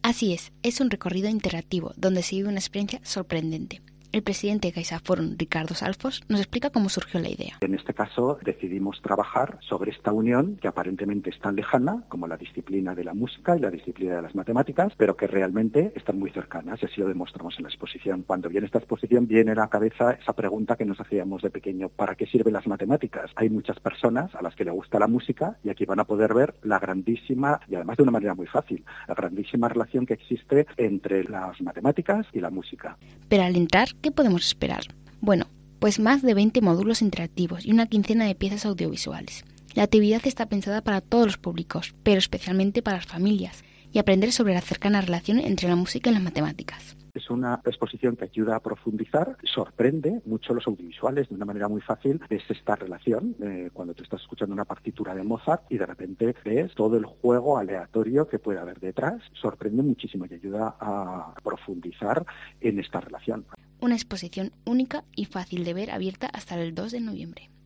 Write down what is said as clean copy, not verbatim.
Así es un recorrido interactivo donde se vive una experiencia sorprendente. El presidente de CaixaForum, Ricardo Salfos, nos explica cómo surgió la idea. En este caso decidimos trabajar sobre esta unión que aparentemente es tan lejana como la disciplina de la música y la disciplina de las matemáticas, pero que realmente están muy cercanas, y así lo demostramos en la exposición. Cuando viene esta exposición viene a la cabeza esa pregunta que nos hacíamos de pequeño: ¿para qué sirven las matemáticas? Hay muchas personas a las que le gusta la música y aquí van a poder ver la grandísima, y además de una manera muy fácil, la grandísima relación que existe entre las matemáticas y la música. Pero al entrar, ¿qué podemos esperar? Bueno, pues más de 20 módulos interactivos y una quincena de piezas audiovisuales. La actividad está pensada para todos los públicos, pero especialmente para las familias, y aprender sobre la cercana relación entre la música y las matemáticas. Es una exposición que ayuda a profundizar, sorprende mucho los audiovisuales de una manera muy fácil. Ves esta relación cuando te estás escuchando una partitura de Mozart y de repente ves todo el juego aleatorio que puede haber detrás. Sorprende muchísimo y ayuda a profundizar en esta relación. Una exposición única y fácil de ver, abierta hasta el 2 de noviembre.